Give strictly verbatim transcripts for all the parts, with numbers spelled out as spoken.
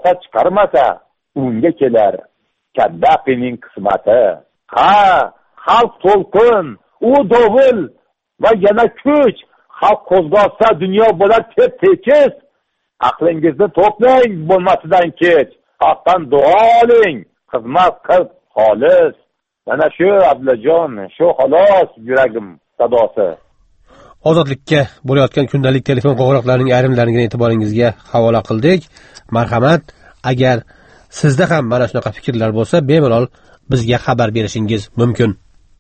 xulosa chiqarmasa, unga kelar Kaddafining qismati. Ha, xalq to'lqin, u dovul va yana kuch, xalq qo'zg'alsa dunyo bo'lar tep-tekis. Aqlingizni to'plang, bo'lmasidan kech. Xalqdan duo oling, xizmat qil xolis. Mana shu Abdullajon, shu xolos yuragim sadosi. Ozodlikka bo'layotgan kundalik telefon qo'ng'iroqlarining ayrimlarini e'tiboringizga havola qildik. Marhamat, agar sizda ham mana shunaqa fikrlar bo'lsa, bemalol bizga xabar berishingiz mumkin.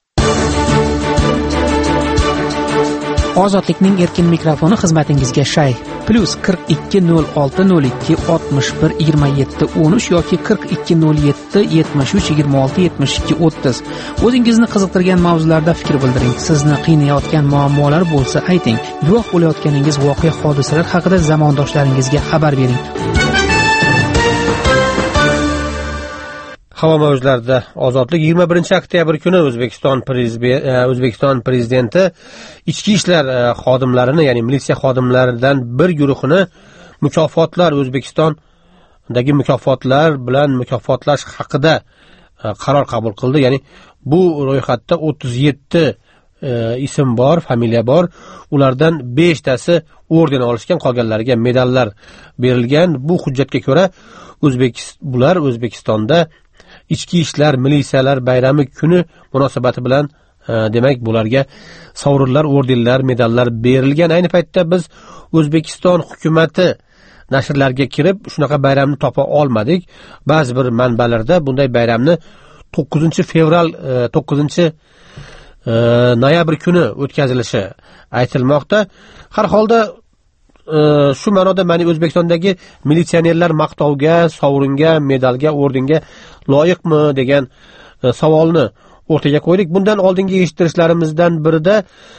Ozodlikning erkin mikrofoni xizmatingizga shay. Plus qirq ikki nol olti nol ikki oltmish bir yigirma yetti o'n uch yoki qirq ikki nol yetti yetmish uch yigirma olti yetmish ikki o'ttiz. O'zingizni qiziqtirgan mavzularda fikr bildiring. Sizni qiynayotgan muammolar bo'lsa ayting. Guvoh bo'layotganingiz voqea hodisalar haqida zamondoshlaringizga xabar bering. Havo mavjlarida ozodlik yigirma birinchi oktyabr kuni O'zbekiston prezidenti O'zbekiston prezidenti ichki ishlar xodimlarini, ya'ni militsiya xodimlaridan bir guruhini mukofotlar O'zbekistondagi mukofotlar bilan mukofotlash haqida qaror qabul qildi. Ya'ni bu ro'yxatda o'ttiz yetti ism bor, familiya bor. Ulardan besh tasi orden olishgan, qolganlariga medallar berilgan. Bu hujjatga ko'ra O'zbekiston bular O'zbekistonda ichki ishlar militsiyalar bayrami kuni munosabati bilan e, demak bularga sovrinlar, ordenlar, medallar berilgan. Ayni paytda biz O'zbekiston hukumatati nashrlarga kirib shunaqa bayramni topa olmadik. Ba'zi bir manbalarda bunday bayramni to'qqizinchi fevral to'qqizinchi noyabr kuni o'tkazilishi aytilmoqda. Har holda shu ma'noda meni O'zbekistondagi militsionerlar maqtovga, sovringa, medalga, ordenga loyiqmi degan savolni o'rtaga qo'ydik. Bundan oldingi eshittirishlarimizdan birida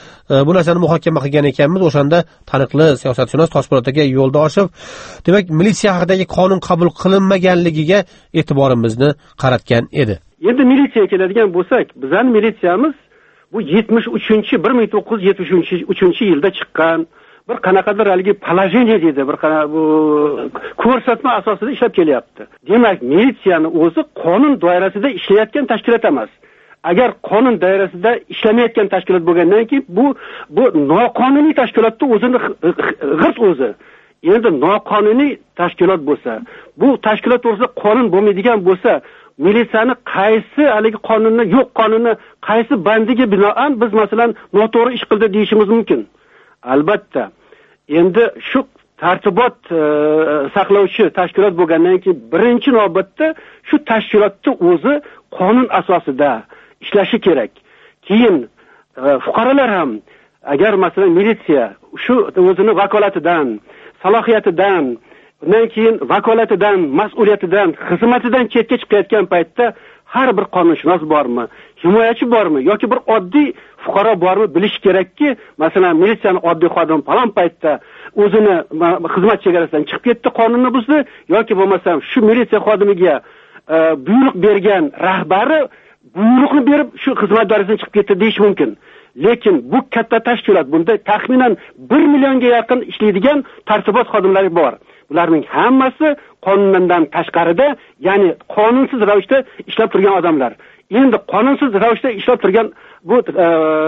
bu narsani muhokama qilgan ekanmiz. O'shanda taniqli siyosatshunos Toshpo'lat aka Yo'ldoshev demak militsiya haqidagi qonun qabul qilinmaganligiga e'tiborimizni qaratgan edi. Endi militsiyaga keladigan bo'lsak, bizning militsiyamiz bu yetmish uchinchi bir ming to'qqiz yuz yetmish uchinchi yilda chiqqan bir qanaqadir haligi положение deydi, bir qana bu ko'rsatma asosida ishlab kelyapti. Demak, militsiyani o'zi qonun doirasida ishlayotgan tashkilot emas. Agar qonun doirasida ishlamayotgan tashkilot bo'lgandan keyin bu bu noqonuniy tashkilotda o'zini g'irt o'zi. Endi noqonuniy tashkilot bo'lsa, bu tashkilot o'rtasida qonun bo'lmaydigan bo'lsa, militsiyani qaysi haligi qonunni, yo'q qonunni qaysi bandiga binoan biz masalan noto'g'ri ish qildi deyishimiz mumkin. Albatta. Endi shu tartibot e, saqlovchi tashkilot bo'lgandan keyin birinchi navbatda shu tashkilotning o'zi qonun asosida ishlashi kerak. Keyin e, fuqarolar ham agar masalan militsiya shu o'zini vakolatidan, salohiyatidan, undan keyin vakolatidan, mas'uliyatidan, xizmatidan chetga chiqayotgan paytda har bir qonunshunos bormi, himoyachi bormi yoki bir oddiy fuqaro bormi bilish kerakki, masalan militsiyaning oddiy xodimi falon paytda o'zini xizmat chegarasidan chiqib ketdi, qonunni buzdi yoki bo'lmasa shu militsiya xodimiga e, buyruq bergan rahbari buyruqni berib shu xizmat doirasidan chiqib ketdi deyish mumkin. Lekin bu katta tashkilot, bunda taxminan bir millionga yaqin ishlaydigan tartibot xodimlari bor. Ularning hammasi qonundan tashqarida, ya'ni qonunsiz ravishda ishlab turgan odamlar. Endi qonunsiz ravishda ishlab turgan bu e,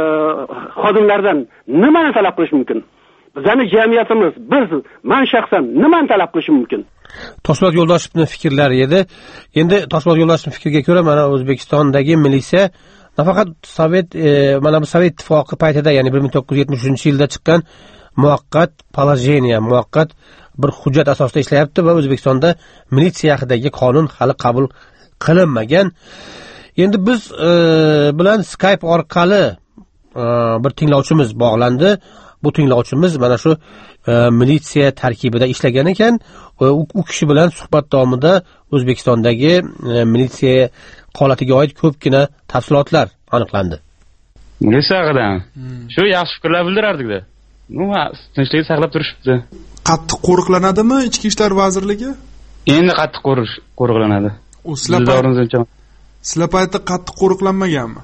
xodimlardan nimani talab qilish mumkin? Bizning jamiyatimiz, biz, men shaxsan nimani talab qilishim mumkin? Toshpo'lat Yo'ldoshevning fikrlari edi. Endi Toshpo'lat Yo'ldoshevning fikriga ko'ra, mana O'zbekistondagi militsiya nafaqat Sovet e, mana bu Sovet ittifoqi paytida, ya'ni bir ming to'qqiz yuz yetmish uchinchi yilda chiqqan muvaqqat положение, muvaqqat bir hujjat asosida ishlayapti va O'zbekistonda militsiya haqidagi qonun hali qabul qilinmagan. Endi biz e, bilan Skype orqali e, bir tinglovchimiz bog'landi. Bu tinglovchimiz mana shu e, militsiya tarkibida ishlagan ekan. U, u kishi bilan suhbat davomida O'zbekistondagi e, militsiya holatiga oid ko'pgina tafsilotlar aniqlandi. Militsiya haqida hmm. shu yaxshi fikrlar bildirardik-da. Nima tinchlikni saqlab turishibdi. Qattiq qo'riqlanadimi Ichki ishlar vazirligi? Endi qattiq qo'riqlanadi. U sizlar sizlar paytda qattiq qo'riqlanmaganmi?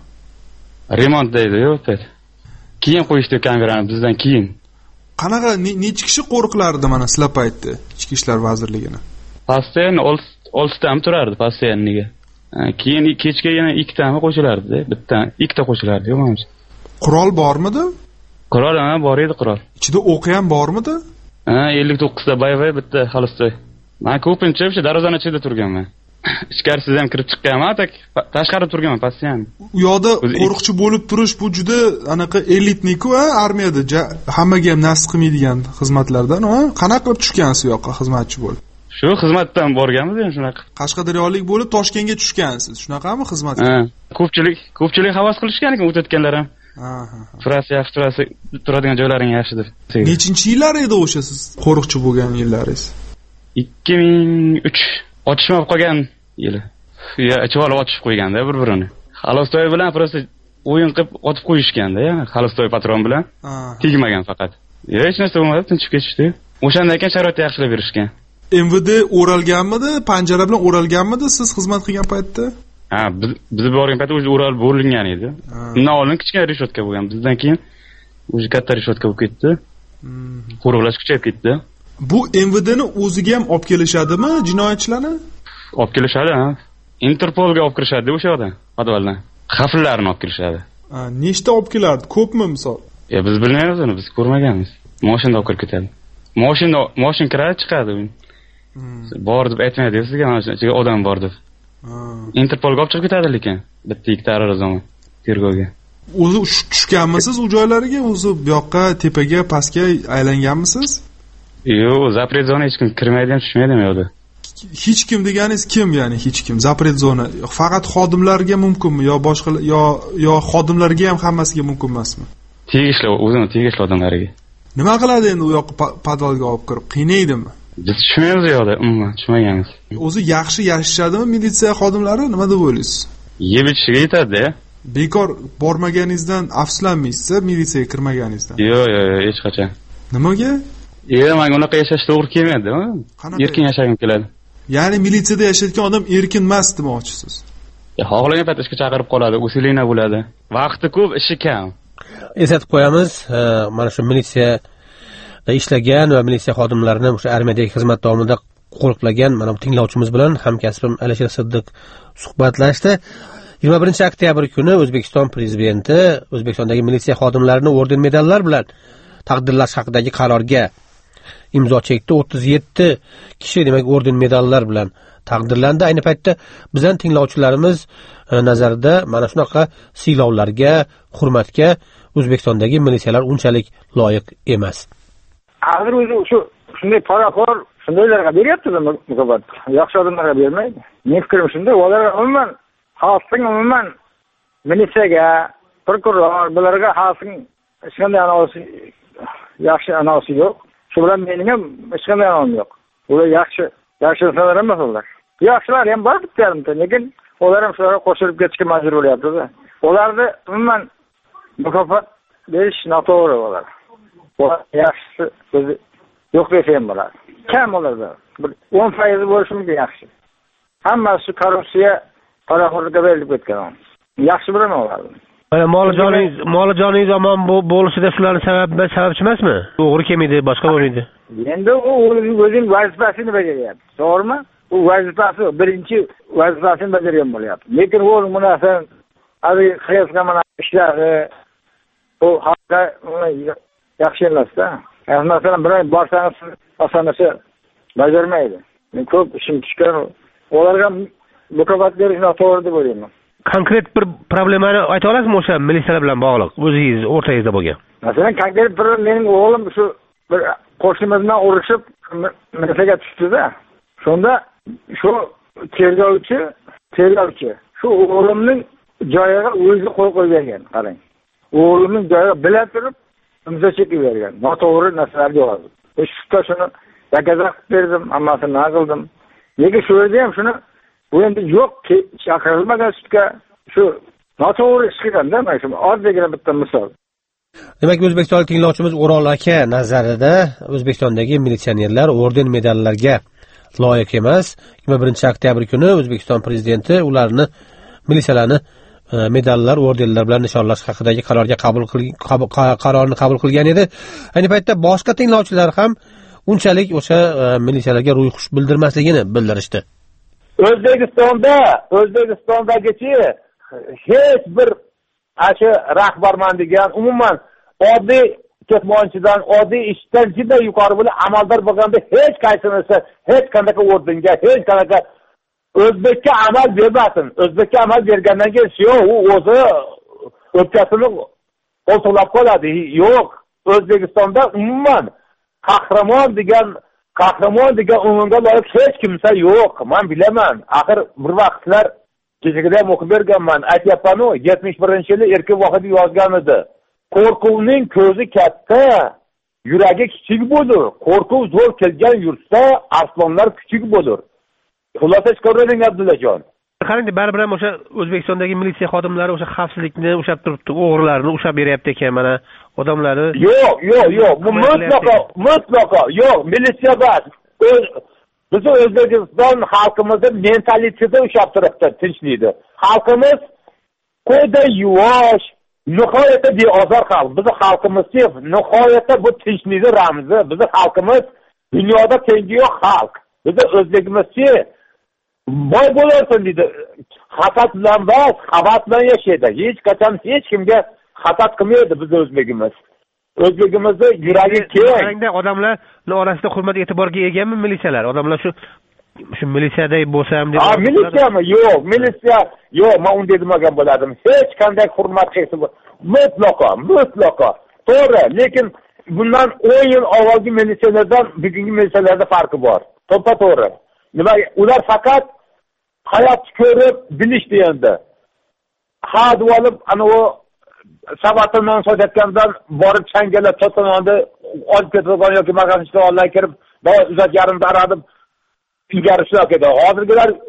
Remont deydi, yo'q deydi. Keyin qo'yishdi kamerani bizdan keyin. Qanaqa necha kishi qo'riqlardi mana sizlar paytda Ichki ishlar vazirligini? Postoyan oltitami turardi postayaniga. Keyin kechga yana ikkitami qo'shilardi, bitta, ikkita qo'shilardi, yo'qmi? Qurol bormidi? Qurol ham bor edi, qurol. Ichida o'q ham bormidi? Ha, ellik to'qqiz ta bayvay, bitta xalostoy. Men ko'pincha o'sha darvozaning ichida turganman. Ichkarisiz ham kirib chiqqanman, tak tashqarida turganman postoyan. U yoqda qo'riqchi bo'lib turish bu juda anaqa elitniku, ha, armiyada hammaga ham nasib qilmaydigan xizmatlardan, ha? Qanaqa qilib tushgansiz u yoqqa xizmatchi bo'lib? Shu xizmatdan borganmiz ham shunaqa. Qashqadaryolik bo'lib Toshkentga tushgansiz. Shunaqami xizmat? Ha, ko'pchilik, ko'pchilik havas qilishgan ekan o'tayotganlar ham. Ha, ha. Turasi yaxshi, turasi turadigan joylaring yaxshi deb. Nechinchi yillar edi o'sha siz qo'riqchi bo'lgan yillaringiz? ikki ming uch otishma bo'lib qolgan yili. Ya, ichvolib otishib qo'yganda bir-birini. Xalostoy bilan prosta o'yin qilib otib qo'yishganda, ya, xalostoy patron bilan. Tegmagan faqat. Hech narsa bo'lmadi, tinchib ketishdi. O'shandan keyin sharoitni yaxshilab berishgan. M V D o'ralganmidi, panjara bilan o'ralganmidi siz xizmat qilgan paytda? Ha, biz biz borgan paytda o'zi o'ralib bo'lingan edi. Undan oldin kichkina rishotka bo'lgan. Bizdan keyin o'zi katta rishotka bo'lib ketdi. Qo'riqlash kuchayib ketdi. Bu M V Dni o'ziga ham olib kelishadimi jinoyatchilarni? Olib kelishadi, ha. Interpolga olib kirishadi o'sha yoqdan, podvaldan. Xavflilarni olib kelishadi. Ha, nechta olib kelardi? Ko'pmi misol? Ya, biz bilmaymiz uni, biz ko'rmaganmiz. Mashinada olib kirib ketadi. Mashina, mashin kiradi, chiqadi. Bor deb aytmaydi sizga, mana shu ichiga odam bor deb. Interpolga olib chiqib ketadi lekin bitta ikkita arazoma tergovga. O'zi tushganmisiz u joylariga? O'zi bu yoqqa, tepaga, pastga aylanganmisiz? Yo'q, zapret zona hech kim kirmaydi ham, tushmaydi ham yo'qda. Hech kim deganingiz kim, ya'ni hech kim? Zapret zona faqat xodimlarga mumkinmi yo boshqa yo yo xodimlarga ham hammasiga mumkin emasmi? Tegishli, o'zini tegishli odamlariga. Nima qiladi endi u yoqqa podvalga olib kirib? Qiynaydimi? Biz tushmaymiz u yoqda, umuman tushmaganmiz. O'zi yaxshi yashashadimi militsiya xodimlari? Nima deb o'ylaysiz? Yeb ichishga yetadi. Bekor bormaganingizdan afsuslanmaysiz, militsiyaga kirmaganingizdan? Yo'q, yo'q, hech qachon. Nimaga? Yo'q, menga unaqa yashash to'g'ri kelmaydi. Erkin yashagim keladi. Ya'ni militsiyada yashayotgan odam erkin emas demoqchisiz. Ya, xohlagan payt ishga chaqirib qoladi, usilina bo'ladi. Vaqti ko'p, ishi kam. Eslatib qo'yamiz, mana shu militsiyada ishlagan va militsiya xodimlarini o'sha armiyadagi xizmat davomida qo'riqlagan mana bu tinglovchimiz bilan hamkasbim Alisher Siddiq suhbatlashdi. yigirma birinchi oktyabr kuni O'zbekiston prezidenti O'zbekistondagi militsiya xodimlarini orden medallar bilan taqdirlash haqidagi qarorga imzo chekdi. o'ttiz yetti kishi demak orden medallar bilan taqdirlandi. Ayni paytda bizdan tinglovchilarimiz nazarida mana shunaqa siylovlarga, hurmatga O'zbekistondagi militsiyalar unchalik loyiq emas. Hozir o'zi shu shunday paraxor shundaylarga beryapti-da mukofot. Yaxshi odamlarga bermaydi. Men fikrim shunday, ularga umuman xalqning umuman militsiyaga, prokuror, bularga xalqning hech qanday anosi yaxshi anosi yo'q. Shu bilan mening ham hech qanday anosim yo'q. Ular yaxshi, yaxshi insonlar emas ular. Yaxshilar ham bor bittarimda, lekin ular ham shularga qo'shilib ketishga majbur bo'lyapti-da. Ularni umuman mukofot berish noto'g'ri ular. Ular yaxshisi o'zi yo'q desam bo'ladi. Kam ularda. Bir o'n foiz bo'lishi mumkin yaxshi. Hammasi korrupsiya, paraxorlikka berilib ketgan. Yaxshi bilaman ularni. Mana mol joningiz, mol joningiz omon bo'lishida shularning sababi sababchi emasmi? To'g'ri kelmaydi, boshqa bo'lmaydi. Endi u o'zining vazifasini bajaryapti. To'g'rimi? U vazifasi birinchi vazifasini bajargan bo'lyapti. Lekin u munosabat hali qilayotgan mana ishlari bu xalqqa yaxshi emas-da. Masalan, bir borsangiz osonasi bajarmaydi. Men ko'p ishim tushgan, ularga mukofot berish noto'g'ri deb o'ylayman. Konkret bir problemani ayta olasizmi o'sha militsiyalar bilan bog'liq o'zingiz o'rtangizda bo'lgan? Masalan, konkret bir mening o'g'lim shu bir qo'shnimiz bilan urushib militsiyaga tushdi-da. Shunda shu tergovchi, tergovchi shu o'g'limning joyiga o'zi qo'l qo'ygan, qarang. O'g'limning joyiga bila turib imzo chekib bergan. Noto'g'ri narsalar yozdi. Shunda shuni yakazaq berdim, hammasini qildim. Lekin shu yerda ham shuni bu endi yo'q, chaqirilmagan sudga shu noto'g'ri ish qilganda, mana shu oddiygina bitta misol. Demak, o'zbekistonlik tinglovchimiz O'rol aka nazarida O'zbekistondagi militsionerlar orden medallarga loyiq emas. yigirma birinchi oktyabr kuni O'zbekiston prezidenti ularni militsiyalarni medallar, ordenlar bilan nishonlash haqidagi qarorga qabul qarorni qabul qilgan edi. Ayni paytda boshqa tinglovchilar ham unchalik o'sha militsiyalarga ro'yxush bildirmasligini bildirishdi. O'zbekistonda, O'zbekistondagichi hech bir ashi rahbarman degan, umuman oddiy ketmonchidan, oddiy ishdan juda yuqori bo'lib amaldor bo'lganda hech qaysinisi hech qanday o'rninga, hech qanday o'zbekka amal bermasin. O'zbekka amal bergandan keyin yo'q, u o'zi o'tkasini qo'ltiqlab qoladi. Yo'q, O'zbekistonda umuman qahramon degan, qahramon degan unga loyiq hech kimsa yo'q. Men bilaman. Axir bir vaqtlar kechagida o'qib berganman. Aytyapman-ku, yetmish birinchi yili Erkin Vohidov yozgan edi. Qo'rquvning ko'zi katta, yuragi kichik bo'lur. Qo'rquv zo'r kelgan yurtda arslonlar kichik bo'lur. Xulosa chiqaravering Abdullajon. Qarang, baribir ham o'sha O'zbekistondagi militsiya xodimlari o'sha xavfsizlikni ushlab turibdi, o'g'rilarni ushlab beryapti ekan, mana odamlari. Yo'q, yo'q, yo'q, bu mutlaqo, mutlaqo yo'q, militsiya bas. Bizni O'zbekiston xalqimizni mentaliteti ushlab turibdi, tinchlikni. Xalqimiz qo'yda yuvosh, nihoyatda beozor xalq. Bizni xalqimiz nihoyatda bu tinchlikning ramzi. Bizni xalqimiz dunyoda tengi yo'q xalq. Bizni O'zbekimiz-chi boy bo'larsin deydi. Xatat bilan bas, xavat bilan yashaydi. Hech qachon hech kimga xatat qilmaydi bizni O'zbekimiz. O'zbekimizning yuragi keng. Qarangda, odamlar orasida hurmat e'tiborga egami militsiyalar? Odamlar shu shu militsiyaday bo'lsam deb. Ha, militsiyami? Yo'q, militsiya yo'q, men unday demagan bo'lardim. Hech qanday hurmat qilsa mutlaqo, mutlaqo. To'g'ri, lekin bundan o'n yil avvalgi militsiyalardan bugungi militsiyalarda farqi bor. To'ppa to'g'ri. Nima, ular faqat hayotni ko'rib bilishdi endi. Ha, deb ana u sabatdan so'rayotgandan borib changalab to'ttanonni olib ketgan yoki magazin ishlarga kirib, "Boy uzat yarim daradib ilgari shular edi." Hozirgilar